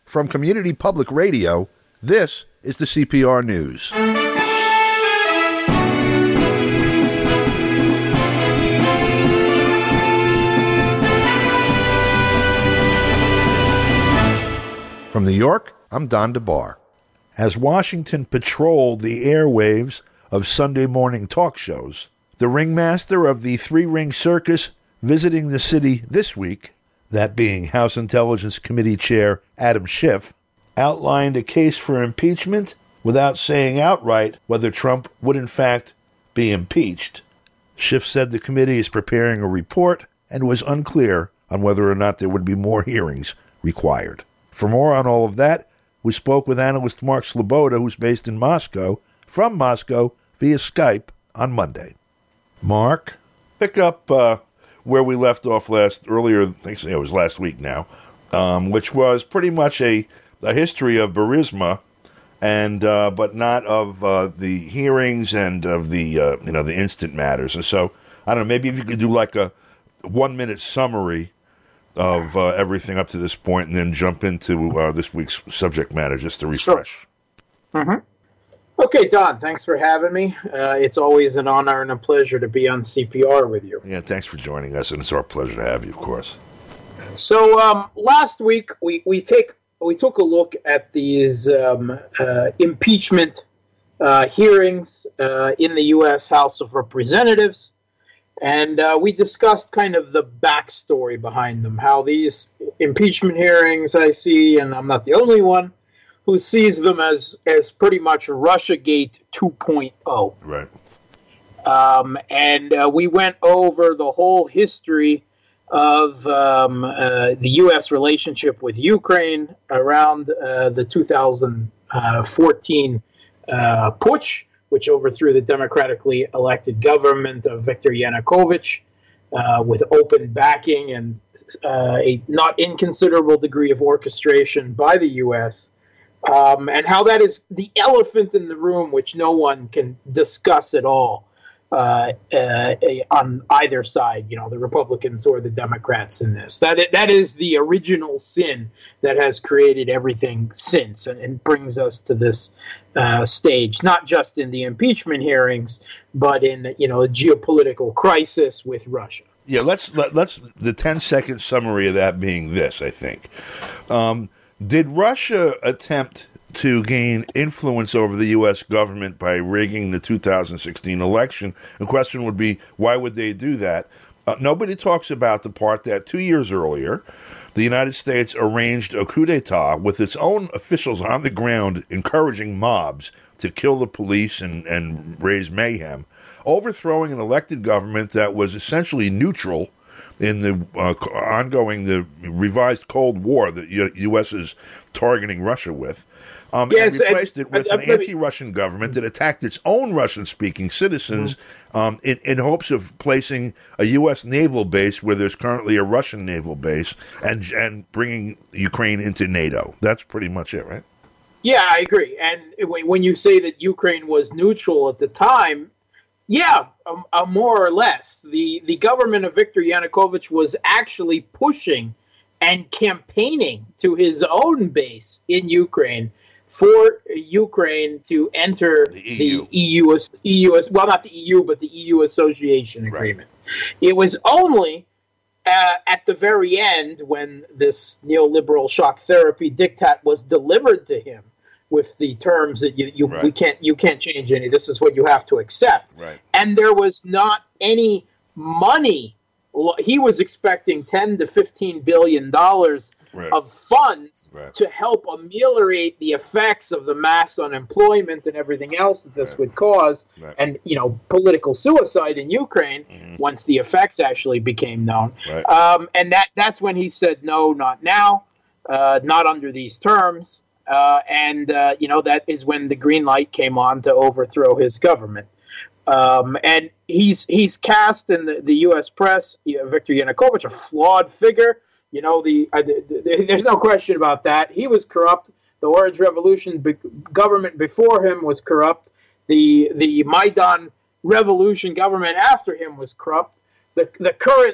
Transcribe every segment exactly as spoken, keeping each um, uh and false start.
From Community Public Radio, this is the C P R News. From New York, I'm Don DeBar. As Washington patrolled the airwaves of Sunday morning talk shows, the ringmaster of the three-ring circus visiting the city this week, that being House Intelligence Committee Chair Adam Schiff, outlined a case for impeachment without saying outright whether Trump would in fact be impeached. Schiff said the committee is preparing a report and was unclear on whether or not there would be more hearings required. For more on all of that, we spoke with analyst Mark Sleboda, who's based in Moscow, from Moscow via Skype on Monday. Mark, pick up uh, where we left off last earlier. I think it was last week now, um, which was pretty much a, a history of Burisma, and uh, but not of uh, the hearings and of the uh, you know the instant matters. And so I don't know. Maybe if you could do like a one minute summary of uh, everything up to this point, and then jump into uh, this week's subject matter just to refresh. Sure. Mm-hmm. Okay, Don, thanks for having me. Uh, it's always an honor and a pleasure to be on C P R with you. Yeah, thanks for joining us, and it's our pleasure to have you, of course. So um, last week we we take we took a look at these um, uh, impeachment uh, hearings uh, in the U S House of Representatives. And uh, we discussed kind of the backstory behind them, how these impeachment hearings I see, and I'm not the only one, who sees them as, as pretty much Russiagate two point oh. Right. Um, and uh, we went over the whole history of um, uh, the U S relationship with Ukraine around uh, the two thousand fourteen uh, putsch, which overthrew the democratically elected government of Viktor Yanukovych uh, with open backing and uh, a not inconsiderable degree of orchestration by the U S, um, and how that is the elephant in the room, which no one can discuss at all uh, uh, on either side, you know, the Republicans or the Democrats in this. That that is the original sin that has created everything since, and, and brings us to this uh, stage, not just in the impeachment hearings, but in, you know, a geopolitical crisis with Russia. Yeah, let's let, let's the ten second summary of that being this. I think, um, did Russia attempt to gain influence over the U S government by rigging the two thousand sixteen election? The question would be, why would they do that? Uh, nobody talks about the part that two years earlier, the United States arranged a coup d'etat with its own officials on the ground encouraging mobs to kill the police and, and raise mayhem, overthrowing an elected government that was essentially neutral in the uh, ongoing, the revised Cold War that the U S is targeting Russia with. Um, yes, and replaced and, it with and, an anti-Russian government that attacked its own Russian-speaking citizens mm-hmm. um, in, in hopes of placing a U S naval base where there's currently a Russian naval base and and bringing Ukraine into NATO. That's pretty much it, right? Yeah, I agree. And when you say that Ukraine was neutral at the time, yeah, um, uh, more or less. The, the government of Viktor Yanukovych was actually pushing and campaigning to his own base in Ukraine for Ukraine to enter the E U, the E U, E U, well, not the E U, but the E U Association Agreement. Right. It was only uh, at the very end, when this neoliberal shock therapy diktat was delivered to him with the terms that you, you right. we can't you can't change any. This is what you have to accept. Right. And there was not any money. He was expecting ten to fifteen billion dollars right. of funds right. to help ameliorate the effects of the mass unemployment and everything else that this right. would cause, right. and, you know, political suicide in Ukraine mm-hmm. once the effects actually became known. Right. Um, and that that's when he said, no, not now, uh, not under these terms. Uh, and, uh, you know, that is when the green light came on to overthrow his government. Um, and he's he's cast in the, the U S press, you know, Viktor Yanukovych, a flawed figure. You know, the, uh, the, the there's no question about that. He was corrupt. The Orange Revolution be- government before him was corrupt. The the Maidan Revolution government after him was corrupt. The the current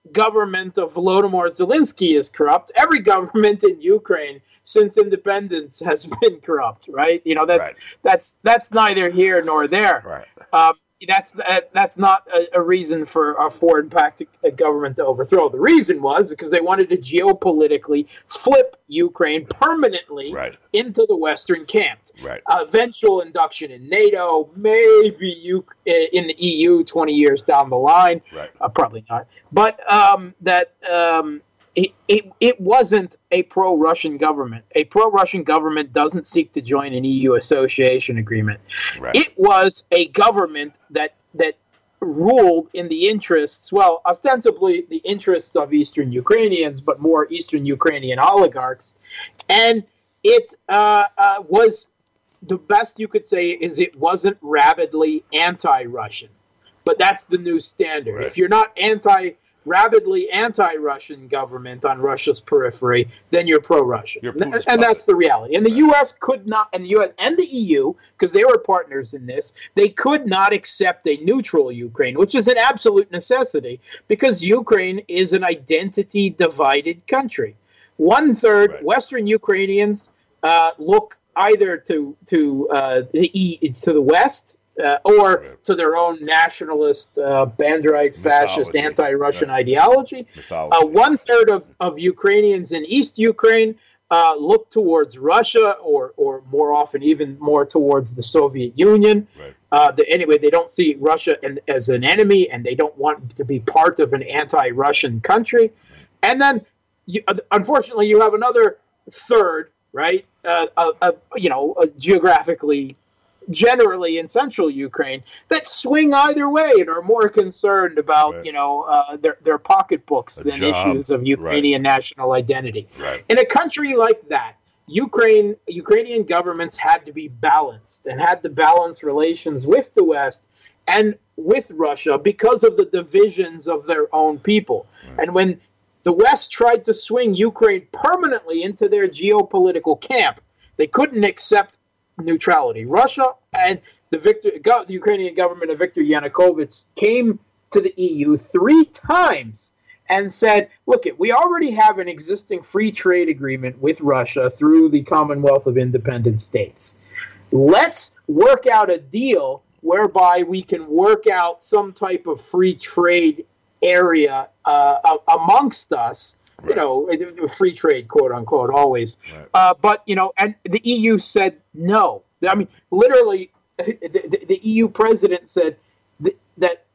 government of Volodymyr Zelensky is corrupt. Every government in Ukraine since independence has been corrupt, right? You know, that's right. that's that's neither here nor there. Right. Um, that's that, that's not a, a reason for a foreign pact government to overthrow. The reason was because they wanted to geopolitically flip Ukraine permanently right. into the Western camp. Right. Uh, eventual induction in NATO, maybe you in the E U twenty years down the line. Right. Uh, probably not. But um, that. Um, It, it it wasn't a pro-Russian government. A pro-Russian government doesn't seek to join an E U association agreement. Right. It was a government that that ruled in the interests, well, ostensibly the interests of Eastern Ukrainians, but more Eastern Ukrainian oligarchs. And it uh, uh, was, the best you could say is it wasn't rabidly anti-Russian. But that's the new standard. Right. If you're not anti rabidly anti-Russian government on Russia's periphery, then you're pro-Russian. You're and, and that's the reality. And the U S could not, and the U S and the E U, because they were partners in this, they could not accept a neutral Ukraine, which is an absolute necessity, because Ukraine is an identity-divided country. One third right. Western Ukrainians uh, look either to to uh, the e, to the West. Uh, or right. to their own nationalist, uh, Banderite, fascist, Mythology. anti-Russian right. ideology. Uh, one third of, of Ukrainians in East Ukraine uh, look towards Russia, or or more often even more towards the Soviet Union. Right. Uh, the, anyway, they don't see Russia in, as an enemy, and they don't want to be part of an anti-Russian country. Right. And then, you, unfortunately, you have another third, right? Uh, uh, uh, you know, uh, geographically. Generally in central Ukraine, that swing either way and are more concerned about, right. you know, uh, their their pocketbooks A than job. issues of Ukrainian right. national identity. Right. In a country like that, Ukraine Ukrainian governments had to be balanced and had to balance relations with the West and with Russia because of the divisions of their own people. Right. And when the West tried to swing Ukraine permanently into their geopolitical camp, they couldn't accept neutrality. Russia and the Victor, the Ukrainian government of Viktor Yanukovych came to the E U three times and said, look, it, we already have an existing free trade agreement with Russia through the Commonwealth of Independent States. Let's work out a deal whereby we can work out some type of free trade area uh, amongst us. Right. You know, free trade, quote unquote, always. Right. Uh, but, you know, and the E U said no. I mean, literally, the, the, the E U president said th- that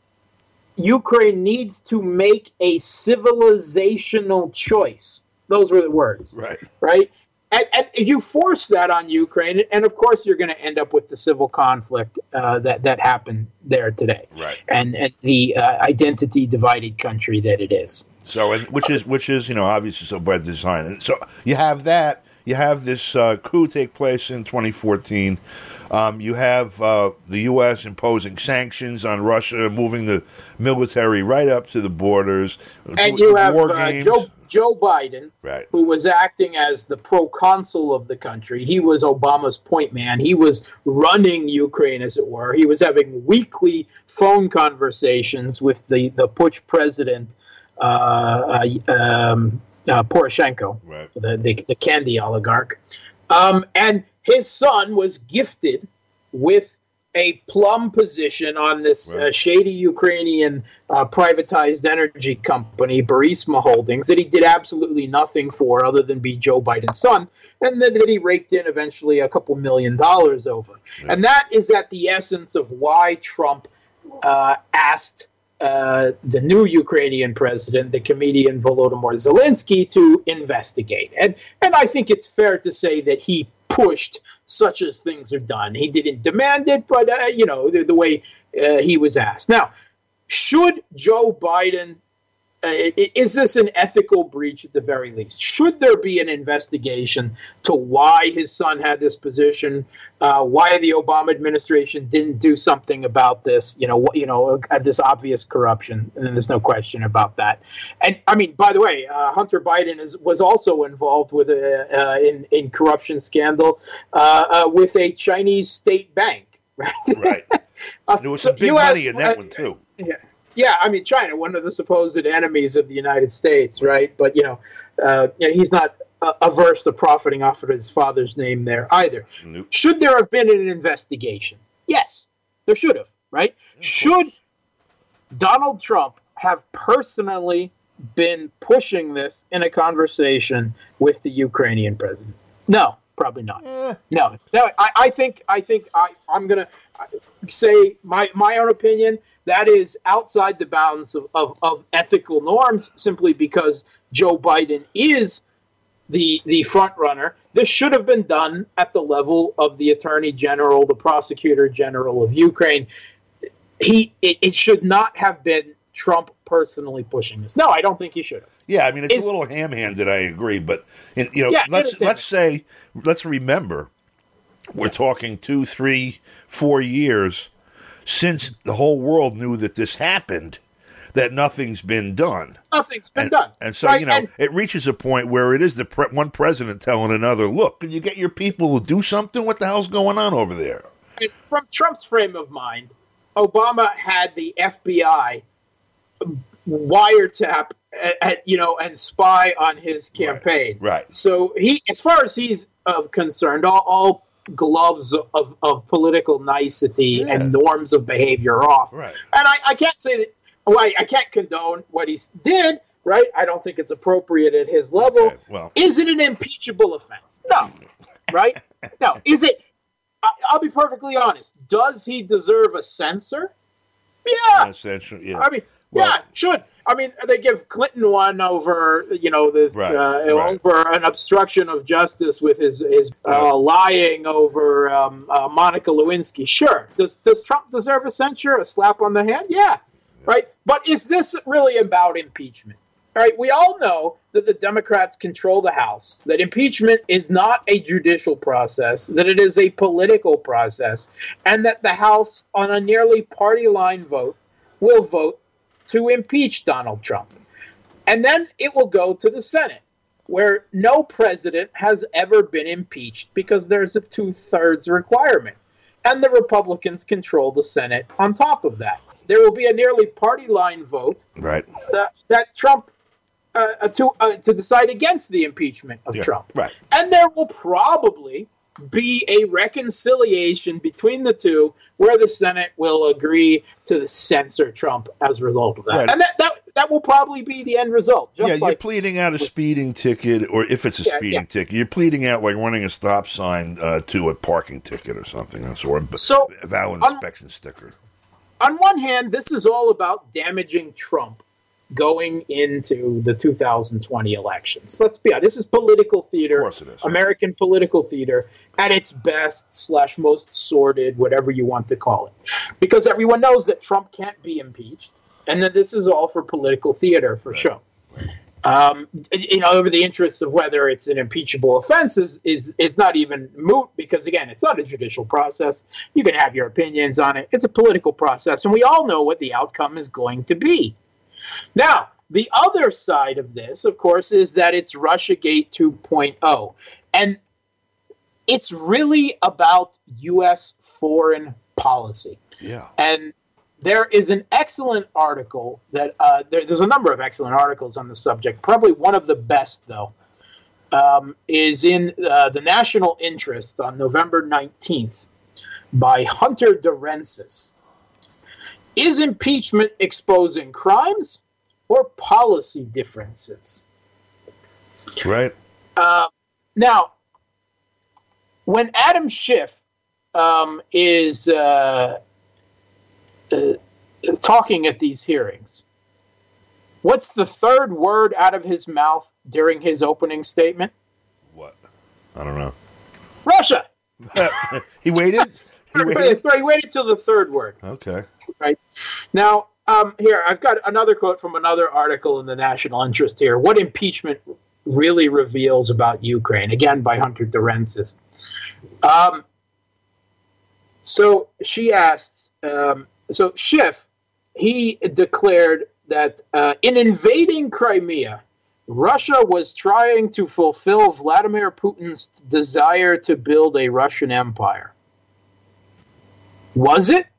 Ukraine needs to make a civilizational choice. Those were the words. Right. Right. And, and you force that on Ukraine, and of course you're going to end up with the civil conflict uh, that that happened there today, right? And, and the uh, identity divided country that it is. So, and which is which is you know obviously so by design. And so you have that. You have this uh, coup take place in twenty fourteen. Um, you have uh, the U S imposing sanctions on Russia, moving the military right up to the borders. And you have uh, Joe, Joe Biden, right. who was acting as the proconsul of the country. He was Obama's point man. He was running Ukraine, as it were. He was having weekly phone conversations with the, the Putsch president, uh, uh, um, uh, Poroshenko, right. the, the, the candy oligarch. Um, and his son was gifted with a plum position on this right. uh, shady Ukrainian uh, privatized energy company, Burisma Holdings, that he did absolutely nothing for other than be Joe Biden's son, and then that he raked in eventually a couple million dollars over. Yeah. And that is at the essence of why Trump uh, asked uh, the new Ukrainian president, the comedian Volodymyr Zelensky, to investigate. And, and I think it's fair to say that he pushed such as things are done. He didn't demand it, but, uh, you know, the, the way uh, he was asked. Now, should Joe Biden, uh, is this an ethical breach at the very least? Should there be an investigation to why his son had this position, uh, why the Obama administration didn't do something about this, you know, you know, this obvious corruption? And there's no question about that. And I mean, by the way, uh, Hunter Biden is, was also involved with a uh, in in corruption scandal uh, uh, with a Chinese state bank, right? Right. There was some uh, big so money have, in that uh, one too. Yeah. Yeah, I mean, China, one of the supposed enemies of the United States, right? But, you know, uh, you know he's not uh, averse to profiting off of his father's name there either. Nope. Should there have been an investigation? Yes, there should have, right? Yeah, should Donald Trump have personally been pushing this in a conversation with the Ukrainian president? No, probably not. Eh. No, no. I, I think I think I, I'm going to say my, my own opinion. That is outside the bounds of, of, of ethical norms, simply because Joe Biden is the the front runner. This should have been done at the level of the Attorney General, the Prosecutor General of Ukraine. He it, it should not have been Trump personally pushing this. No, I don't think he should have. Yeah, I mean it's, it's a little ham-handed. I agree, but you know, yeah, let's let's say let's remember we're talking two, three, four years since the whole world knew that this happened, that nothing's been done. Nothing's been and, done. And so, right? you know, and, it reaches a point where it is the pre- one president telling another, look, can you get your people to do something? What the hell's going on over there? From Trump's frame of mind, Obama had the F B I wiretap, at, you know, and spy on his campaign. Right. right. So he, as far as he's uh, concerned, all, all gloves of, of political nicety yeah. and norms of behavior off. Right. And I, I can't say that, well, I, I can't condone what he did, right? I don't think it's appropriate at his level. Okay, well. Is it an impeachable offense? No. Right? No. Is it, I, I'll be perfectly honest, does he deserve a censor? Yeah. Censor, yeah. I mean, well, yeah, should. I mean, they give Clinton one over, you know, this right, uh, right. over an obstruction of justice with his his uh, lying over um, uh, Monica Lewinsky. Sure. Does does Trump deserve a censure, a slap on the hand? Yeah. yeah. Right. But is this really about impeachment? All right. We all know that the Democrats control the House, that impeachment is not a judicial process, that it is a political process, and that the House, on a nearly party line vote, will vote to impeach Donald Trump. And then it will go to the Senate, where no president has ever been impeached because there's a two-thirds requirement. And the Republicans control the Senate on top of that. There will be a nearly party line vote right. that, that Trump uh, to uh, to decide against the impeachment of yeah, Trump. Right. And there will probably be a reconciliation between the two where the Senate will agree to censor Trump as a result of that. Right. And that, that that will probably be the end result. Just yeah, like, you're pleading out a speeding ticket, or if it's a yeah, speeding yeah. ticket, you're pleading out like running a stop sign uh, to a parking ticket or something, or a so, valid inspection on, sticker. On one hand, this is all about damaging Trump going into the two thousand twenty elections. Let's be honest. This is political theater. Of course it is. American political theater at its best slash most sordid, whatever you want to call it. Because everyone knows that Trump can't be impeached, and that this is all for political theater for right. show. Um, you know, over the interests of whether it's an impeachable offense is, is, is not even moot because, again, it's not a judicial process. You can have your opinions on it. It's a political process, and we all know what the outcome is going to be. Now, the other side of this, of course, is that it's Russiagate two point oh. And it's really about U S foreign policy. Yeah. And there is an excellent article that uh, there, there's a number of excellent articles on the subject. Probably one of the best, though, um, is in uh, the National Interest on November nineteenth by Hunter Durensis. Is impeachment exposing crimes or policy differences? Right. Uh, now, when Adam Schiff um, is uh, uh, talking at these hearings, what's the third word out of his mouth during his opening statement? What? I don't know. Russia. He waited? He waited? He waited till the third word. Okay. Right. Now, um, here, I've got another quote from another article in the National Interest here. What impeachment really reveals about Ukraine, again, by Hunter Durensis. Um, so she asks, um, so Schiff, he declared that uh, in invading Crimea, Russia was trying to fulfill Vladimir Putin's desire to build a Russian empire. Was it?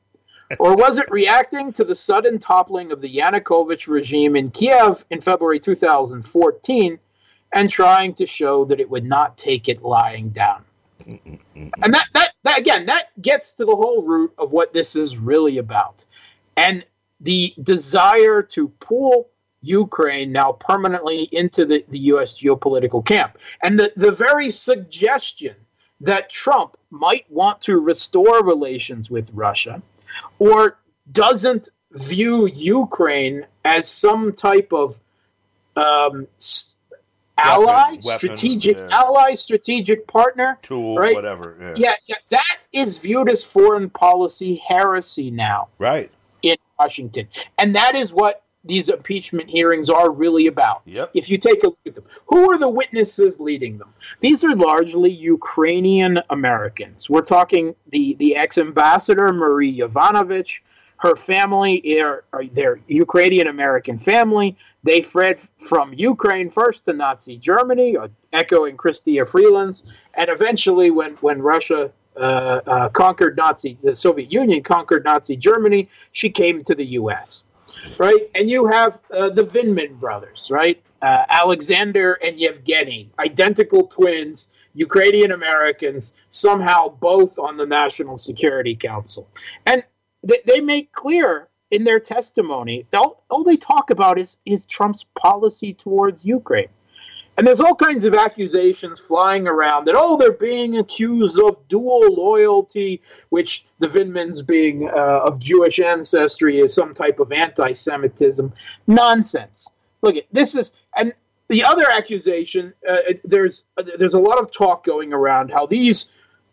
Or was it reacting to the sudden toppling of the Yanukovych regime in Kiev in February two thousand fourteen and trying to show that it would not take it lying down? And that, that, that, again, that gets to the whole root of what this is really about. And the desire to pull Ukraine now permanently into the, the U S geopolitical camp. And the, the very suggestion that Trump might want to restore relations with Russia or doesn't view Ukraine as some type of um, ally, weapon, strategic weapon, yeah. ally, strategic partner, tool, right? whatever. Yeah. yeah, yeah, that is viewed as foreign policy heresy now, right, in Washington, and that is what these impeachment hearings are really about. Yep. If you take a look at them, who are the witnesses leading them? These are largely Ukrainian Americans. We're talking the, the ex-ambassador Marie Yovanovitch, her family, are, are their Ukrainian American family. They fled from Ukraine first to Nazi Germany, echoing Chrystia Freeland's, and eventually when, when Russia uh, uh, conquered Nazi, the Soviet Union conquered Nazi Germany, she came to the U S. Right, and you have uh, the Vindman brothers, right? Uh, Alexander and Yevgeny, identical twins, Ukrainian Americans, somehow both on the National Security Council. And th- they make clear in their testimony, all, all they talk about is, is Trump's policy towards Ukraine. And there's all kinds of accusations flying around that, oh, they're being accused of dual loyalty, which the Vindmans being uh, of Jewish ancestry is some type of anti-Semitism. Nonsense. Look, this is, and the other accusation, uh, there's there's a lot of talk going around how these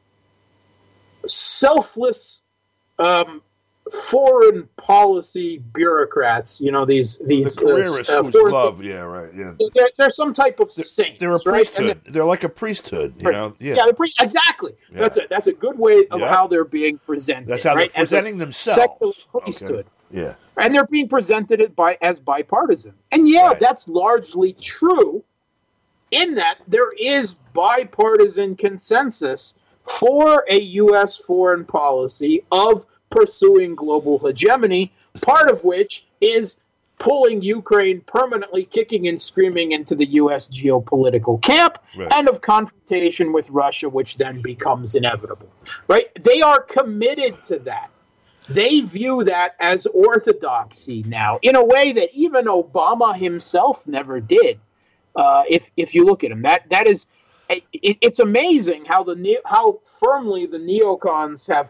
selfless um, foreign policy bureaucrats, you know, these these the careerists uh, who love, yeah, right, yeah. They're, they're some type of they're, saints. They're a priesthood. Right? They're, they're like a priesthood, you know. Yeah, yeah, pre- exactly. Yeah. That's a that's a good way of yeah. how they're being presented. That's how right? they're presenting themselves. Secular priesthood. Okay. Yeah, and they're being presented as by as bipartisan. And yeah, right. that's largely true. In that there is bipartisan consensus for a U S foreign policy of pursuing global hegemony, part of which is pulling Ukraine permanently kicking and screaming into the U S geopolitical camp, right. and of confrontation with Russia, which then becomes inevitable. Right? They are committed to that. They view that as orthodoxy now, in a way that even Obama himself never did. Uh, if if you look at him, that that is, it, it's amazing how the how firmly the neocons have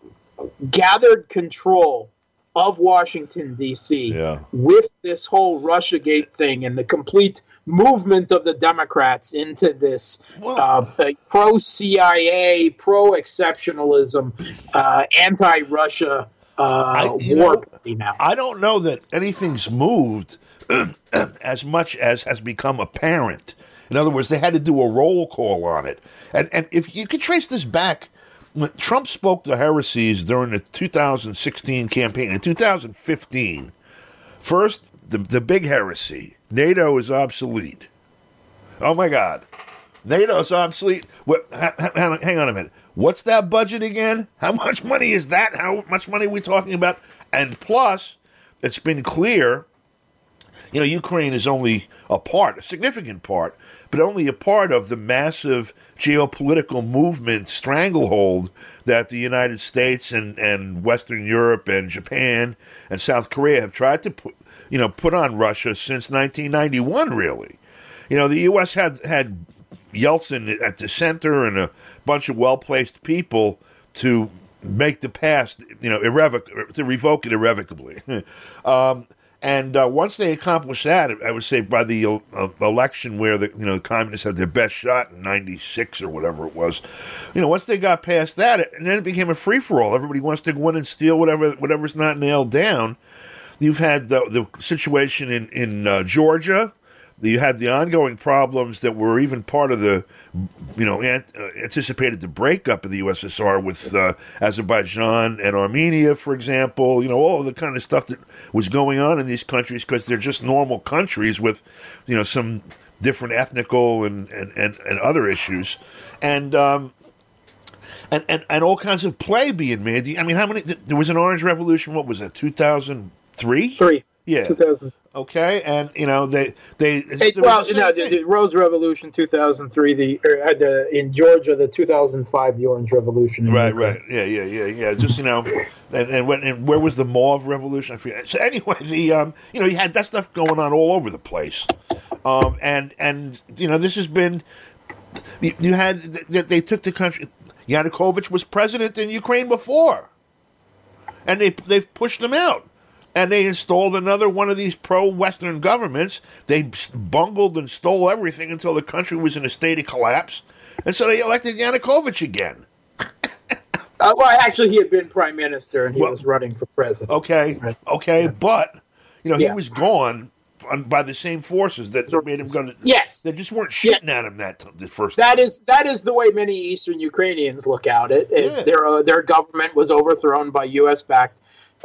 gathered control of Washington, D C Yeah. with this whole Russiagate thing and the complete movement of the Democrats into this uh, pro-C I A, pro-exceptionalism, uh, anti-Russia uh, I, war know, party now. I don't know that anything's moved as much as has become apparent. In other words, they had to do a roll call on it. And, and if you could trace this back, when Trump spoke the heresies during the two thousand sixteen campaign, in two thousand fifteen, first, the, the big heresy, NATO is obsolete. Oh, my God. NATO is obsolete. What, hang, hang on a minute. What's that budget again? How much money is that? How much money are we talking about? And plus, it's been clear, you know, Ukraine is only a part, a significant part, but only a part of the massive geopolitical movement stranglehold that the United States and, and Western Europe and Japan and South Korea have tried to put, you know, put on Russia since nineteen ninety-one, really. You know, the U S had, had Yeltsin at the center and a bunch of well-placed people to make the past, you know, irrevoc- to revoke it irrevocably. um And uh, once they accomplished that, I would say by the uh, election where the you know the communists had their best shot in ninety-six or whatever it was, you know, once they got past that, it, and then it became a free for all. Everybody wants to go in and steal whatever whatever's not nailed down. You've had the the situation in in uh, Georgia. You had the ongoing problems that were even part of the, you know, ant, uh, anticipated the breakup of the U S S R with uh, Azerbaijan and Armenia, for example. You know, all the kind of stuff that was going on in these countries because they're just normal countries with, you know, some different ethnical and, and, and, and other issues. And um, and, and, and all kinds of play being made. I mean, how many? There was an Orange Revolution. What was that? Two thousand three. Three. Yeah. Two thousand. Okay, and you know they they. Hey, well, the no, the, the Rose Revolution, two thousand three. The, er, the in Georgia, the two thousand five, the Orange Revolution. Right, Ukraine. right, yeah, yeah, yeah, yeah. Just you know, and and, when, and where was the Mauve Revolution? I forget. So anyway, the um, you know, you had that stuff going on all over the place, um, and and you know, this has been. You, you had they, they took the country. Yanukovych was president in Ukraine before, and they they've pushed him out. And they installed another one of these pro-Western governments. They bungled and stole everything until the country was in a state of collapse. And so they elected Yanukovych again. uh, well, actually, he had been prime minister and he well, was running for president. Okay, right. okay. Yeah. But, you know, he yeah. was gone on, by the same forces that made him go to... Yes. They just weren't shitting yeah. at him that the first that time. Is, that is the way many Eastern Ukrainians look at it, is yeah. their, uh, their government was overthrown by U S-backed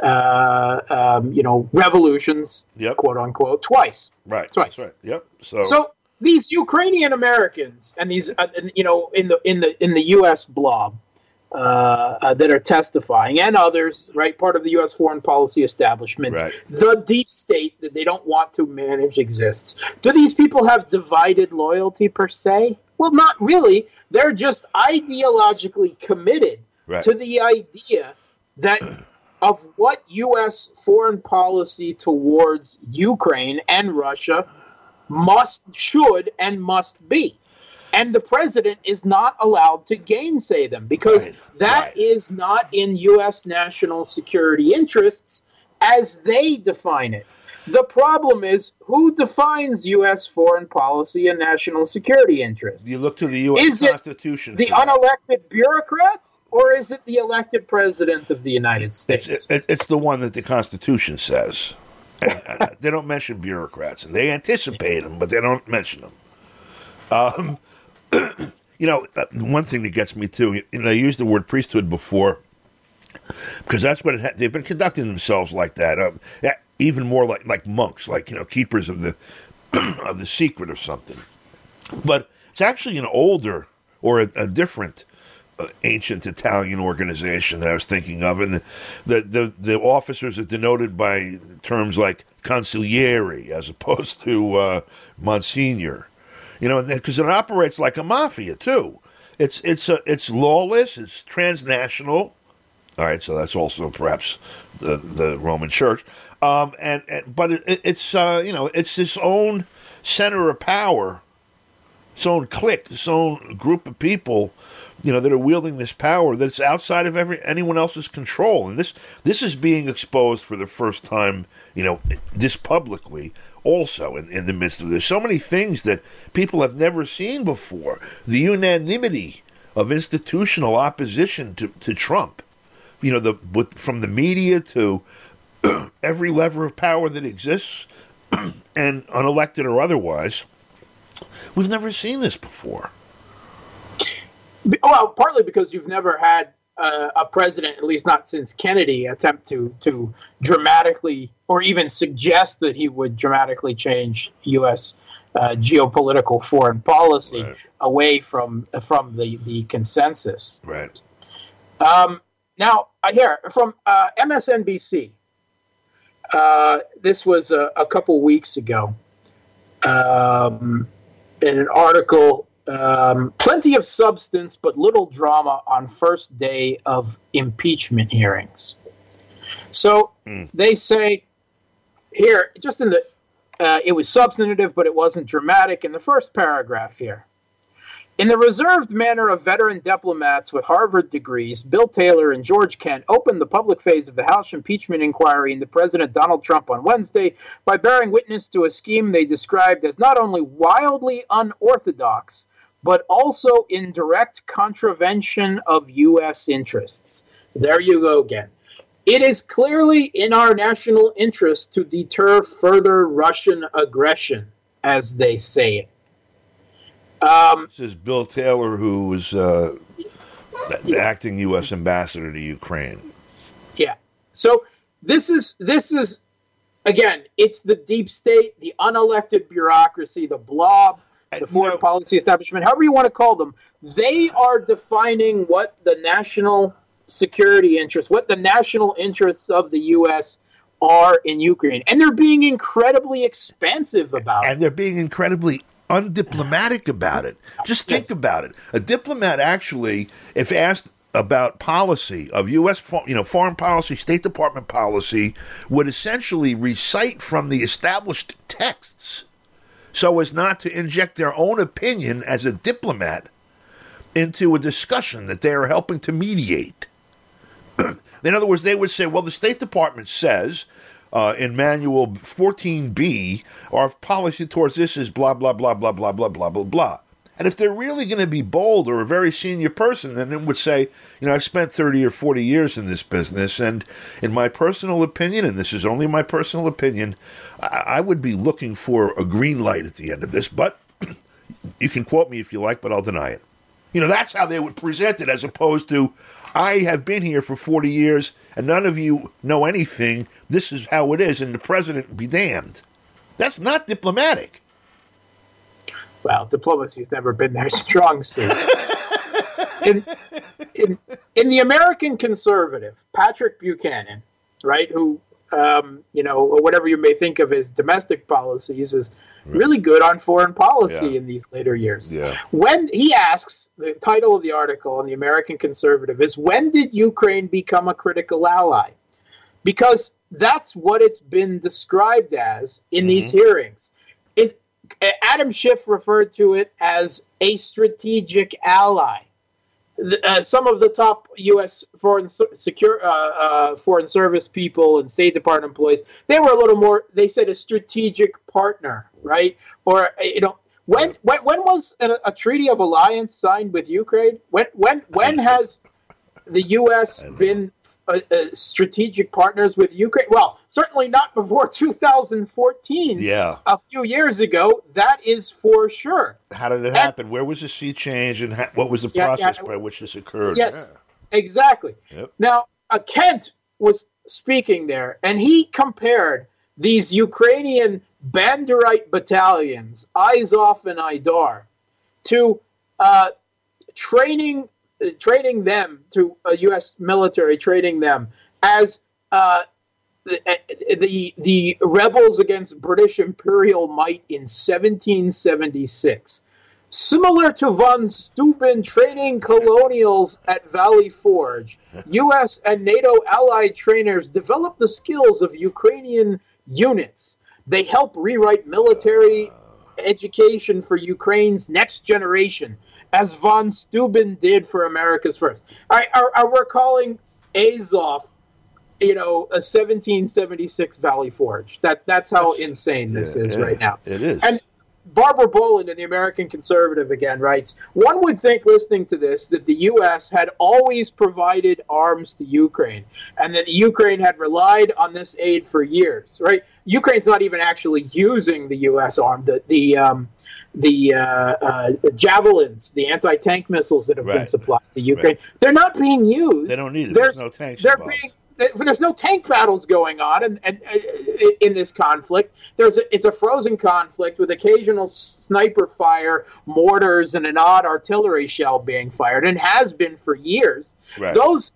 Uh, um, you know, revolutions, yep. quote unquote, twice. Right. Twice. That's right. Yep. So, so these Ukrainian Americans and these, uh, you know, in the in the in the U S blob uh, uh, that are testifying, and others, right, part of the U S foreign policy establishment, right. the deep state that they don't want to manage exists. Do these people have divided loyalty per se? Well, not really. They're just ideologically committed right. to the idea that. Of what U S foreign policy towards Ukraine and Russia must, should, and must be. And the president is not allowed to gainsay them because right, that right. is not in U S national security interests as they define it. The problem is, who defines U S foreign policy and national security interests? You look to the U S is Constitution. It the unelected bureaucrats, or is it the elected president of the United States? It's, it, it's the one that the Constitution says. And, uh, they don't mention bureaucrats, and they anticipate them, but they don't mention them. Um, you know, one thing that gets me too. You know, I used the word priesthood before because that's what it ha- they've been conducting themselves like that. Uh, even more like like monks, like you know, keepers of the of the secret or something. But it's actually an older or a, a different uh, ancient Italian organization that I was thinking of, and the the the officers are denoted by terms like consigliere as opposed to uh, Monsignor. You know, because it operates like a mafia too. It's it's a, it's lawless. It's transnational. All right, so that's also perhaps the the Roman Church, um, and, and but it, it's uh, you know it's its own center of power, its own clique, its own group of people, you know, that are wielding this power that's outside of every anyone else's control, and this this is being exposed for the first time, you know, this publicly. Also, in, in the midst of this, so many things that people have never seen before. The unanimity of institutional opposition to, to Trump. You know, the with, from the media to every lever of power that exists, and unelected or otherwise, we've never seen this before. Well, partly because you've never had uh, a president, at least not since Kennedy, attempt to to dramatically or even suggest that he would dramatically change U S uh, geopolitical foreign policy right. away from from the, the consensus. Right. Um, Now, here, from uh, M S N B C, uh, this was a, a couple weeks ago, um, in an article, um, plenty of substance but little drama on first day of impeachment hearings. So mm. they say here, just in the, uh, it was substantive, but it wasn't dramatic in the first paragraph here. In the reserved manner of veteran diplomats with Harvard degrees, Bill Taylor and George Kent opened the public phase of the House impeachment inquiry into President Donald Trump on Wednesday by bearing witness to a scheme they described as not only wildly unorthodox, but also in direct contravention of U S interests. There you go again. It is clearly in our national interest to deter further Russian aggression, as they say it. Um, this is Bill Taylor, who was uh, the yeah. acting U S ambassador to Ukraine. Yeah. So this is this is again, it's the deep state, the unelected bureaucracy, the blob the foreign no. policy establishment, however you want to call them, they are defining what the national security interests, what the national interests of the U S are in Ukraine. And they're being incredibly expansive about and it. And they're being incredibly undiplomatic about it. Just think yes. about it. A diplomat actually, if asked about policy of U S, you know, foreign policy, State Department policy, would essentially recite from the established texts so as not to inject their own opinion as a diplomat into a discussion that they are helping to mediate. In other words, they would say, well, the State Department says uh, in Manual fourteen B, our policy towards this is blah, blah, blah, blah, blah, blah, blah, blah, blah. And if they're really going to be bold or a very senior person, then it would say, you know, I've spent thirty or forty years in this business, and in my personal opinion, and this is only my personal opinion, I, I would be looking for a green light at the end of this, but you can quote me if you like, but I'll deny it. You know, that's how they would present it, as opposed to, I have been here for forty years, and none of you know anything. This is how it is, and the president be damned. That's not diplomatic. Well, diplomacy's never been their strong suit. in, in, in the American conservative, Patrick Buchanan, right, who, um, you know, whatever you may think of his domestic policies, is really good on foreign policy yeah. in these later years. Yeah. When he asks, the title of the article in the American Conservative is, when did Ukraine become a critical ally? Because that's what it's been described as in mm-hmm. these hearings. It, Adam Schiff referred to it as a strategic ally. The, uh, some of the top U S foreign secure uh, uh, foreign service people and State Department employees, they were a little more. They said a strategic partner, right? Or you know, when when when was a, a treaty of alliance signed with Ukraine? When when when has the U S been uh, uh, strategic partners with Ukraine? Well, certainly not before two thousand fourteen. Yeah, a few years ago, that is for sure. How did it and, happen? Where was the sea change, and ha- what was the yeah, process yeah, by which this occurred? Yes, yeah. exactly. Yep. Now, uh, Kent was speaking there, and he compared these Ukrainian Banderite battalions, Azov and Aidar, to uh, training. Uh, training them to a U S military, training them as uh, the, the the rebels against British imperial might in seventeen seventy-six. Similar to von Steuben training colonials at Valley Forge, U S and NATO allied trainers develop the skills of Ukrainian units. They help rewrite military education for Ukraine's next generation, as von Steuben did for America's first. All right, are, are we're calling Azov, you know, a seventeen seventy-six Valley Forge. That that's how that's, insane this yeah, is yeah, right now. It is. And Barbara Boland in the American Conservative again writes, one would think, listening to this, that the U S had always provided arms to Ukraine, and that Ukraine had relied on this aid for years, right? Ukraine's not even actually using the U S arm. The, the, um, the uh, uh, javelins, the anti-tank missiles that have right. been supplied to Ukraine, right. they're not being used. They don't need it. There's, There's no tanks they're involved. being There's no tank battles going on, and, and uh, in this conflict, there's a, it's a frozen conflict with occasional sniper fire, mortars, and an odd artillery shell being fired, and has been for years. Right. Those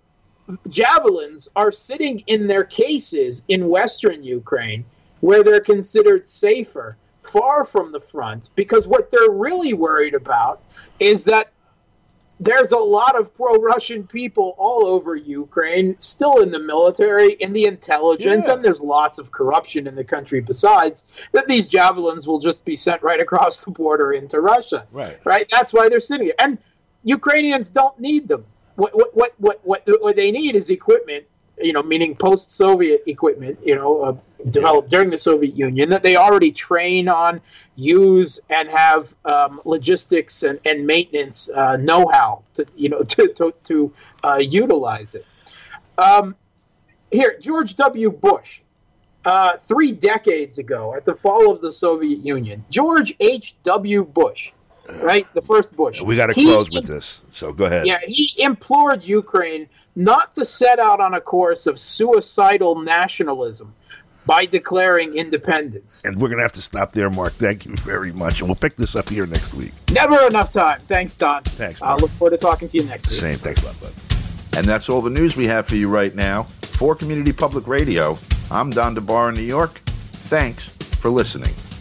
javelins are sitting in their cases in western Ukraine, where they're considered safer, far from the front, because what they're really worried about is that there's a lot of pro-Russian people all over Ukraine, still in the military, in the intelligence, yeah. and there's lots of corruption in the country besides, that these javelins will just be sent right across the border into Russia. Right. Right? That's why they're sitting there. And Ukrainians don't need them. What what what what what, what they need is equipment, you know, meaning post-Soviet equipment, you know, uh, developed yeah. during the Soviet Union, that they already train on, use, and have um, logistics and, and maintenance uh, know-how to, you know, to to, to uh, utilize it. Um, here, George W. Bush, uh, three decades ago, at the fall of the Soviet Union, George H W. Bush, right, the first Bush. We got to close with this, so go ahead. Yeah, he implored Ukraine not to set out on a course of suicidal nationalism, by declaring independence. And we're going to have to stop there, Mark. Thank you very much. And we'll pick this up here next week. Never enough time. Thanks, Don. Thanks, I Mark. uh, look forward to talking to you next week. Same. Thanks a lot, bud. And that's all the news we have for you right now. For Community Public Radio, I'm Don DeBar in New York. Thanks for listening.